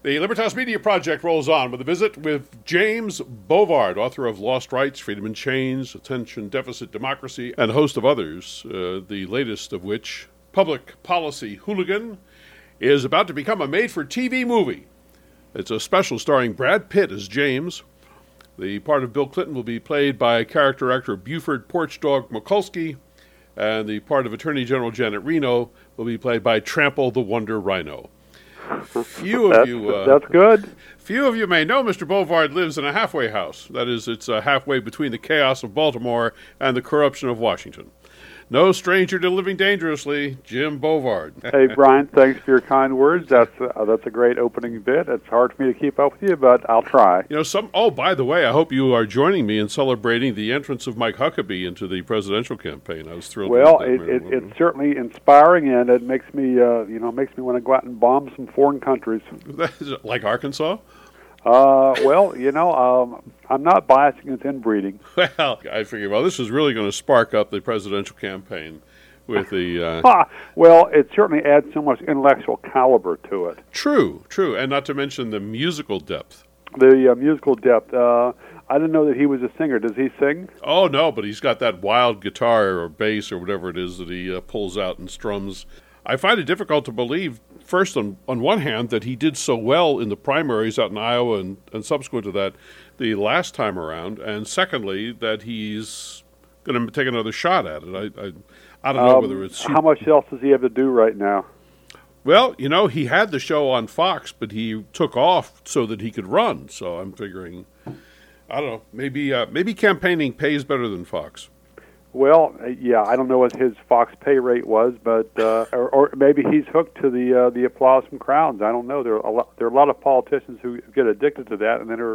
The Libertas Media Project rolls on with a visit with James Bovard, author of Lost Rights, Freedom in Chains, Attention Deficit Democracy, and a host of others, the latest of which, Public Policy Hooligan, is about to become a made-for-TV movie. It's a special starring Brad Pitt as James. The part of Bill Clinton will be played by character actor Buford Porchdog Mikulski, and the part of Attorney General Janet Reno will be played by Trample the Wonder Rhino. That's good. Few of you may know Mr. Bovard lives in a halfway house. That is, it's halfway between the chaos of Baltimore and the corruption of Washington. No stranger to living dangerously, Jim Bovard. Hey, Brian, thanks for your kind words. That's a great opening bit. It's hard for me to keep up with you, but I'll try. By the way, I hope you are joining me in celebrating the entrance of Mike Huckabee into the presidential campaign. I was thrilled. Well, it's certainly inspiring, and it makes me want to go out and bomb some foreign countries. Like Arkansas? I'm not biased against inbreeding. Well, I figure, this is really going to spark up the presidential campaign with the... Well, it certainly adds so much intellectual caliber to it. True, and not to mention the musical depth. The musical depth. I didn't know that he was a singer. Does he sing? Oh, no, but he's got that wild guitar or bass or whatever it is that he pulls out and strums. I find it difficult to believe, first, on one hand, that he did so well in the primaries out in Iowa and subsequent to that the last time around, and secondly, that he's going to take another shot at it. I don't know whether it's... How much else does he have to do right now? Well, he had the show on Fox, but he took off so that he could run, so I'm figuring, I don't know, maybe campaigning pays better than Fox. Well, yeah, I don't know what his Fox pay rate was, but or maybe he's hooked to the applause from crowds. I don't know. There are a lot of politicians who get addicted to that and then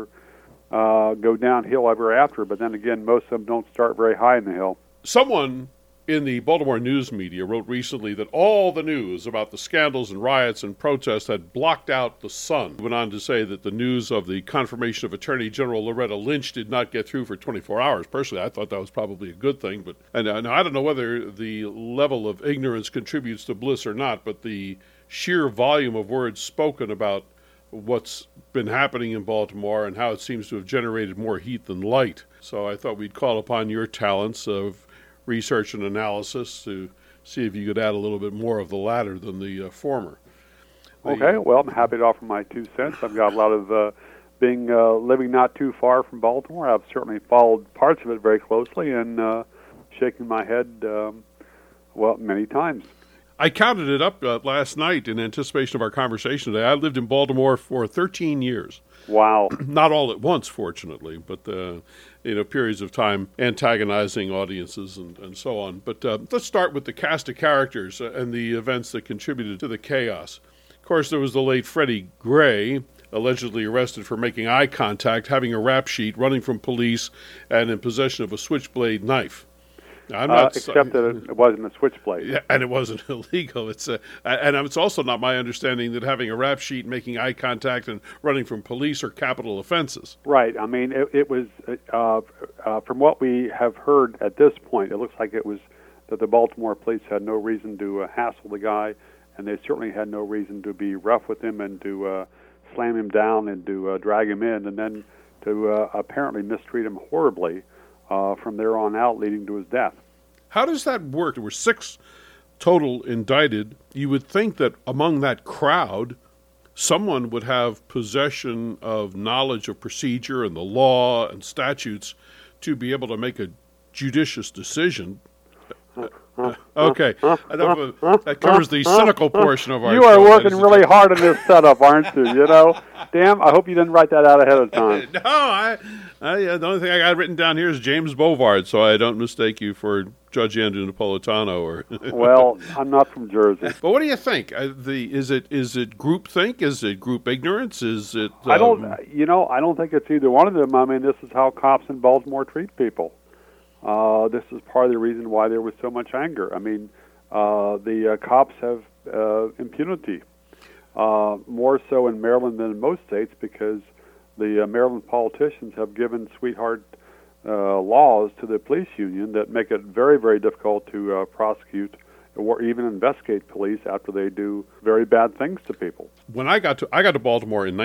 go downhill ever after. But then again, most of them don't start very high in the hill. Someone in the Baltimore news media wrote recently that all the news about the scandals and riots and protests had blocked out the sun. He went on to say that the news of the confirmation of Attorney General Loretta Lynch did not get through for 24 hours. Personally, I thought that was probably a good thing, but and I don't know whether the level of ignorance contributes to bliss or not, but the sheer volume of words spoken about what's been happening in Baltimore and how it seems to have generated more heat than light. So I thought we'd call upon your talents of research and analysis to see if you could add a little bit more of the latter than the former. Okay, well, I'm happy to offer my 2 cents. I've got a lot of living not too far from Baltimore. I've certainly followed parts of it very closely and shaking my head, many times. I counted it up last night in anticipation of our conversation today. I lived in Baltimore for 13 years. Wow. Not all at once, fortunately, but periods of time antagonizing audiences and so on. But let's start with the cast of characters and the events that contributed to the chaos. Of course, there was the late Freddie Gray, allegedly arrested for making eye contact, having a rap sheet, running from police, and in possession of a switchblade knife. Now, except that it wasn't a switchblade. Yeah, and it wasn't illegal. It's also not my understanding that having a rap sheet, making eye contact, and running from police are capital offenses. Right. I mean, it was, from what we have heard at this point, it looks like it was that the Baltimore police had no reason to hassle the guy, and they certainly had no reason to be rough with him and to slam him down and to drag him in, and then to apparently mistreat him horribly. From there on out, leading to his death. How does that work? There were 6 total indicted. You would think that among that crowd, someone would have possession of knowledge of procedure and the law and statutes to be able to make a judicious decision. Okay, that covers the cynical portion of our show. You are working really hard on this setup, aren't you? Damn, I hope you didn't write that out ahead of time. No, the only thing I got written down here is James Bovard, so I don't mistake you for Judge Andrew Napolitano. Well, I'm not from Jersey. But what do you think? Is it groupthink? Is it group ignorance? Is it? I don't think it's either one of them. I mean, this is how cops in Baltimore treat people. This is part of the reason why there was so much anger. I mean, the cops have impunity, more so in Maryland than in most states because the Maryland politicians have given sweetheart laws to the police union that make it very, very difficult to prosecute or even investigate police after they do very bad things to people. When I got to Baltimore in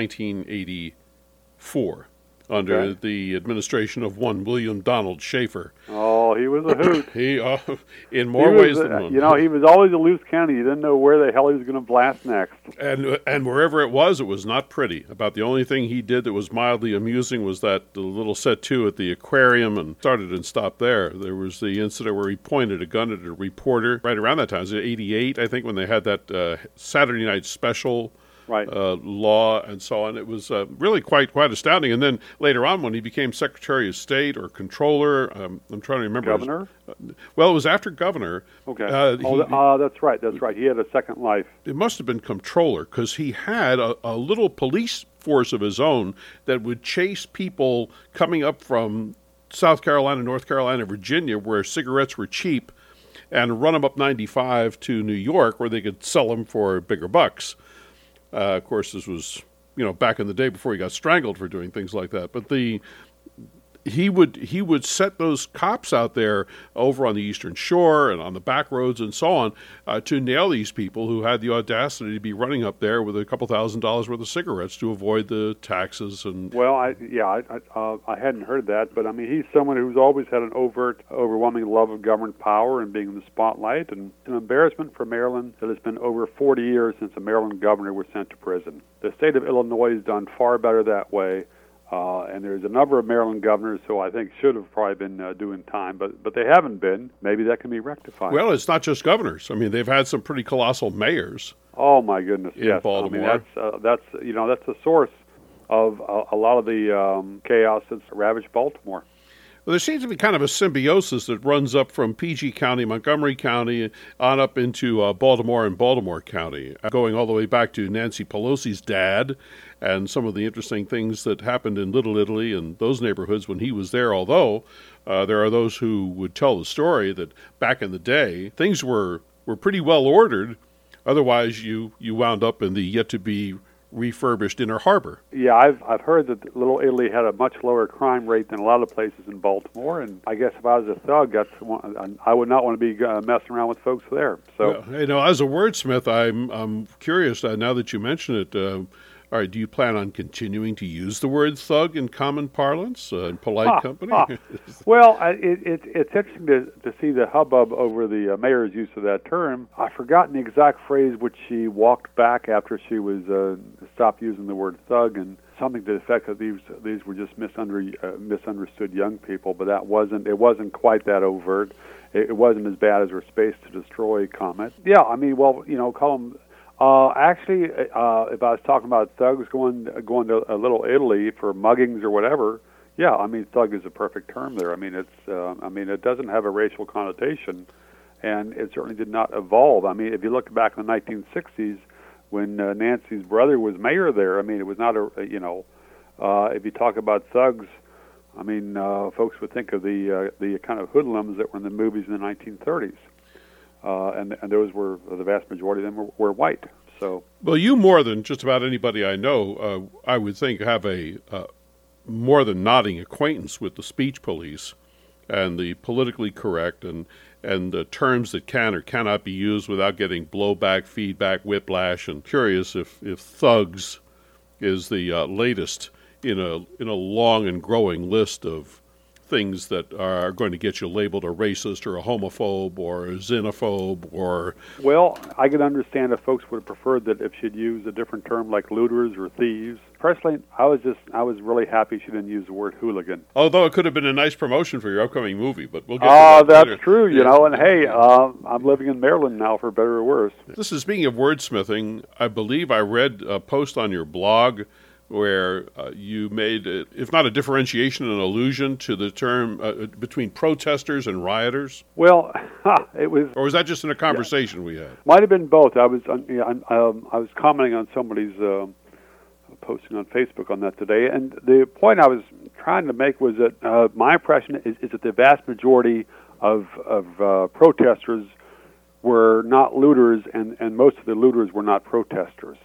1984 under the administration of one William Donald Schaefer. Oh, he was a hoot. He, in more ways than one. You know, he was always a loose cannon. You didn't know where the hell he was going to blast next. And wherever it was not pretty. About the only thing he did that was mildly amusing was that the little set two at the aquarium, and started and stopped there. There was the incident where he pointed a gun at a reporter right around that time. It was 88, I think, when they had that Saturday night special. Right. Law and so on. It was really quite astounding. And then later on, when he became Secretary of State or Controller, I'm trying to remember. Governor? Well, it was after Governor. Okay. That's right. That's right. He had a second life. It must have been Comptroller, because he had a little police force of his own that would chase people coming up from South Carolina, North Carolina, Virginia, where cigarettes were cheap, and run them up 95 to New York, where they could sell them for bigger bucks. Of course, this was, back in the day before he got strangled for doing things like that. But he would set those cops out there over on the Eastern Shore and on the back roads and so on to nail these people who had the audacity to be running up there with a couple $1,000s worth of cigarettes to avoid the taxes. And well, I hadn't heard that, but I mean, he's someone who's always had an overwhelming love of government power and being in the spotlight, and an embarrassment for Maryland that it's been over 40 years since a Maryland governor was sent to prison. The state of Illinois has done far better that way. And there's a number of Maryland governors who I think should have probably been doing time, but they haven't been. Maybe that can be rectified. Well, it's not just governors. I mean, they've had some pretty colossal mayors. Oh my goodness! In Baltimore. I mean, that's the source of a lot of the chaos that's ravaged Baltimore. Well, there seems to be kind of a symbiosis that runs up from PG County, Montgomery County, on up into Baltimore and Baltimore County, going all the way back to Nancy Pelosi's dad and some of the interesting things that happened in Little Italy and those neighborhoods when he was there, although there are those who would tell the story that back in the day, things were pretty well ordered. Otherwise, you wound up in the yet-to-be refurbished Inner Harbor. Yeah, I've heard that Little Italy had a much lower crime rate than a lot of places in Baltimore, and I guess if I was a thug, I would not want to be messing around with folks there. So, as a wordsmith, I'm curious now that you mention it. All right, do you plan on continuing to use the word thug in common parlance, in polite company? Well, it's interesting to see the hubbub over the mayor's use of that term. I've forgotten the exact phrase which she walked back after she was stopped using the word thug, and something to the effect that these were just misunderstood young people, but it wasn't quite that overt. It wasn't as bad as her space to destroy comment. Yeah, I mean, well, call them. Actually, if I was talking about thugs going to Little Italy for muggings or whatever, yeah, I mean, thug is a perfect term there. I mean, it doesn't have a racial connotation, and it certainly did not evolve. I mean, if you look back in the 1960s, when Nancy's brother was mayor there, I mean, it was not if you talk about thugs, I mean, folks would think of the kind of hoodlums that were in the movies in the 1930s. And those were, the vast majority of them were white. So, well, you more than just about anybody I know, I would think, have a more than nodding acquaintance with the speech police and the politically correct and the terms that can or cannot be used without getting blowback, feedback, whiplash. And curious if thugs is the latest in a long and growing list of things that are going to get you labeled a racist or a homophobe or a xenophobe or... Well, I could understand if folks would have preferred that if she'd used a different term like looters or thieves. Personally, I was really happy she didn't use the word hooligan. Although it could have been a nice promotion for your upcoming movie, but we'll get to that later. That's true, and hey, I'm living in Maryland now, for better or worse. This is, speaking of wordsmithing, I believe I read a post on your blog where you made, if not a differentiation, an allusion to the term between protesters and rioters? Well, it was... Or was that just in a conversation we had? Might have been both. I was commenting on somebody's posting on Facebook on that today, and the point I was trying to make was that my impression is that the vast majority of protesters were not looters, and most of the looters were not protesters.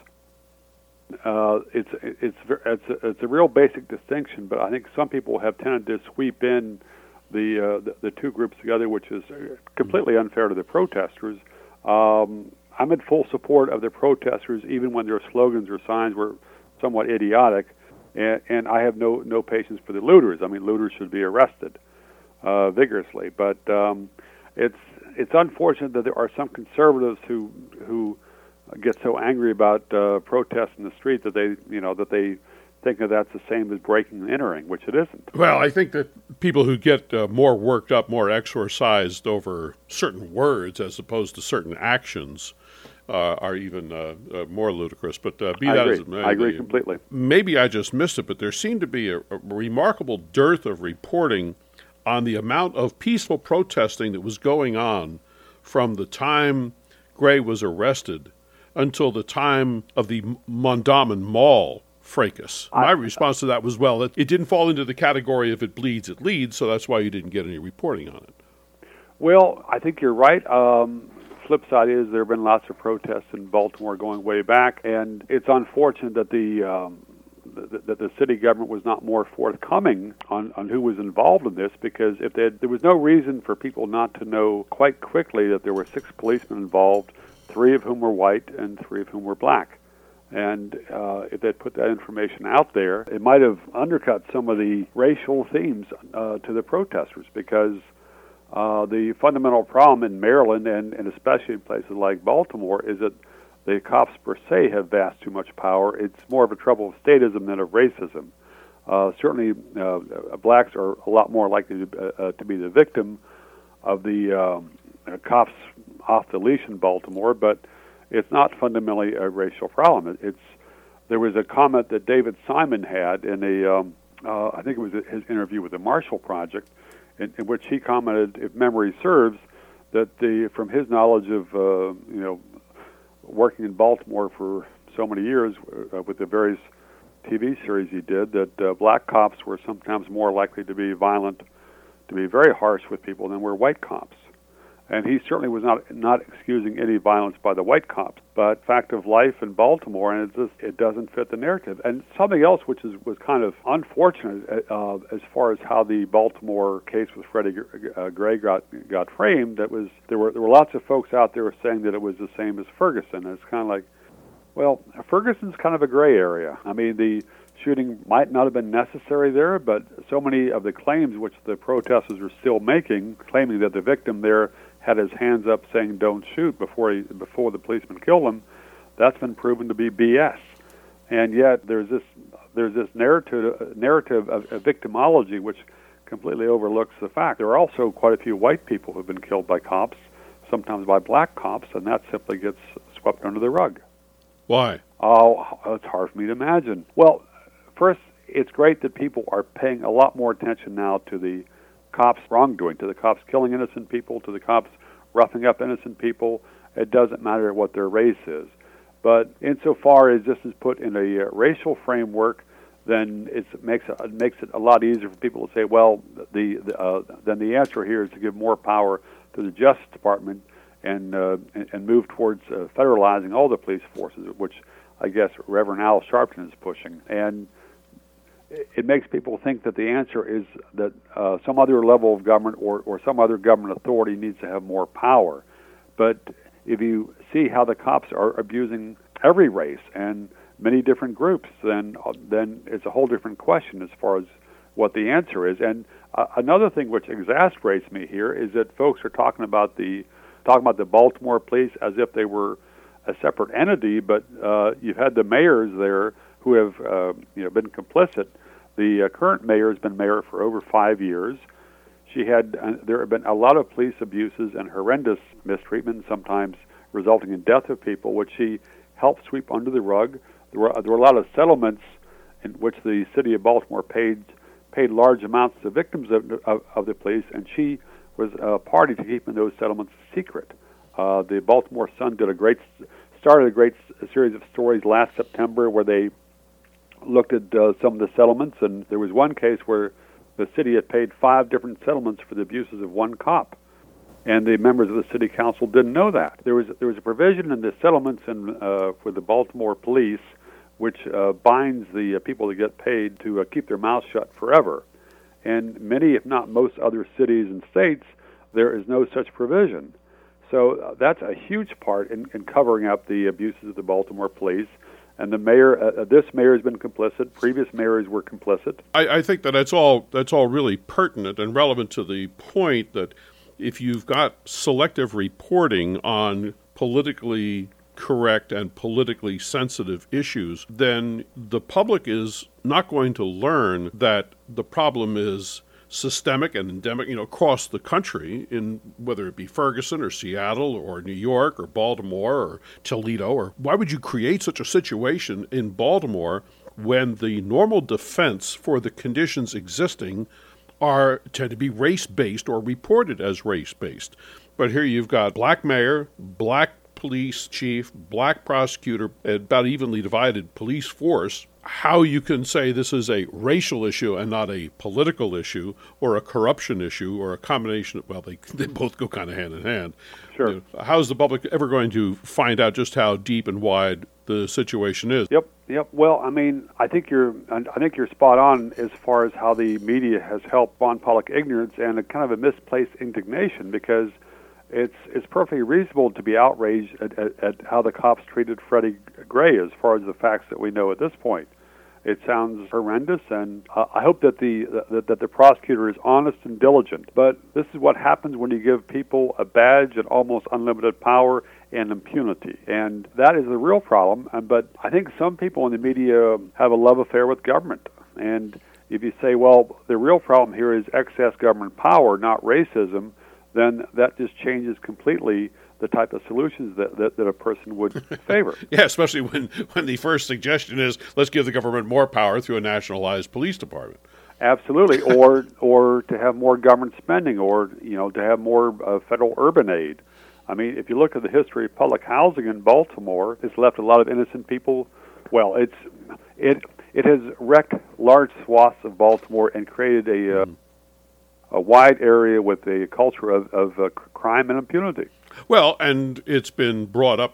It's a real basic distinction, but I think some people have tended to sweep in the two groups together, which is completely unfair to the protesters. I'm in full support of the protesters, even when their slogans or signs were somewhat idiotic, and I have no patience for the looters. I mean, looters should be arrested vigorously, but it's unfortunate that there are some conservatives who get so angry about protests in the street that they think that that's the same as breaking and entering, which it isn't. Well, I think that people who get more worked up, more exorcised over certain words as opposed to certain actions are even more ludicrous. But be that as it may, I agree completely. Maybe I just missed it, but there seemed to be a remarkable dearth of reporting on the amount of peaceful protesting that was going on from the time Gray was arrested until the time of the Mondawmin Mall fracas. My response to that was, well, it didn't fall into the category of it bleeds, it leads, so that's why you didn't get any reporting on it. Well, I think you're right. Flip side is there have been lots of protests in Baltimore going way back, and it's unfortunate that the city government was not more forthcoming on who was involved in this, because if there was no reason for people not to know quite quickly that there were 6 policemen involved, 3 of whom were white and 3 of whom were black. And if they'd put that information out there, it might have undercut some of the racial themes to the protesters, because the fundamental problem in Maryland and especially in places like Baltimore is that the cops per se have vast too much power. It's more of a trouble of statism than of racism. Certainly, blacks are a lot more likely to be the victim of the cops off the leash in Baltimore, but it's not fundamentally a racial problem. There was a comment that David Simon had in I think it was his interview with the Marshall Project, in which he commented, if memory serves, that from his knowledge of working in Baltimore for so many years with the various TV series he did, that black cops were sometimes more likely to be violent, to be very harsh with people than were white cops. And he certainly was not excusing any violence by the white cops, but fact of life in Baltimore, and it doesn't fit the narrative. And something else which was kind of unfortunate as far as how the Baltimore case with Freddie Gray got framed, there were lots of folks out there saying that it was the same as Ferguson. And it's kind of like, well, Ferguson's kind of a gray area. I mean, the shooting might not have been necessary there, but so many of the claims which the protesters are still making, claiming that the victim there had his hands up saying "don't shoot" before the policeman killed him, that's been proven to be BS. And yet there's this narrative of victimology which completely overlooks the fact there are also quite a few white people who've been killed by cops, sometimes by black cops, and that simply gets swept under the rug. Why? Oh, it's hard for me to imagine. Well, first, it's great that people are paying a lot more attention now to the cops' wrongdoing, to the cops killing innocent people, to the cops roughing up innocent people. It doesn't matter what their race is. But insofar as this is put in a racial framework, then it makes it a lot easier for people to say, well, then the answer here is to give more power to the Justice Department and move towards federalizing all the police forces, which I guess Reverend Al Sharpton is pushing. And it makes people think that the answer is that some other level of government or some other government authority needs to have more power. But if you see how the cops are abusing every race and many different groups, then it's a whole different question as far as what the answer is. And another thing which exasperates me here is that folks are talking about the Baltimore police as if they were a separate entity, but you've had the mayors there who have been complicit. The current mayor has been mayor for over 5 years. There have been a lot of police abuses and horrendous mistreatment, sometimes resulting in death of people, which she helped sweep under the rug. There were a lot of settlements in which the city of Baltimore paid large amounts to victims of the police, and she was a party to keeping those settlements secret. The Baltimore Sun started a great series of stories last September where they looked at some of the settlements, and there was one case where the city had paid 5 different settlements for the abuses of one cop, and the members of the city council didn't know that. There was a provision in the settlements for the Baltimore police which binds the people that get paid to keep their mouths shut forever. And many, if not most, other cities and states, there is no such provision. So that's a huge part in covering up the abuses of the Baltimore police. And the mayor, this mayor has been complicit. Previous mayors were complicit. I think that that's all really pertinent and relevant to the point that if you've got selective reporting on politically correct and politically sensitive issues, then the public is not going to learn that the problem is systemic and endemic, across the country, in whether it be Ferguson or Seattle or New York or Baltimore or Toledo. Or why would you create such a situation in Baltimore when the normal defense for the conditions existing tend to be race-based or reported as race-based? But here you've got black mayor, black police chief, black prosecutor, about evenly divided police force. How you can say this is a racial issue and not a political issue or a corruption issue or a combination of, well, they both go kind of hand in hand. Sure. How is the public ever going to find out just how deep and wide the situation is? Yep. Well, I mean, I think you're spot on as far as how the media has helped spawn public ignorance and a kind of a misplaced indignation, because it's perfectly reasonable to be outraged at how the cops treated Freddie Gray as far as the facts that we know at this point. It sounds horrendous, and I hope that the prosecutor is honest and diligent. But this is what happens when you give people a badge and almost unlimited power and impunity, and that is the real problem. But I think some people in the media have a love affair with government, and if you say, well, the real problem here is excess government power, not racism, then that just changes completely the type of solutions that a person would favor. Yeah, especially when the first suggestion is, let's give the government more power through a nationalized police department. Absolutely, or to have more government spending, or to have more federal urban aid. I mean, if you look at the history of public housing in Baltimore, it's left a lot of innocent people. Well, it has wrecked large swaths of Baltimore and created a wide area with a culture of crime and impunity. Well, and it's been brought up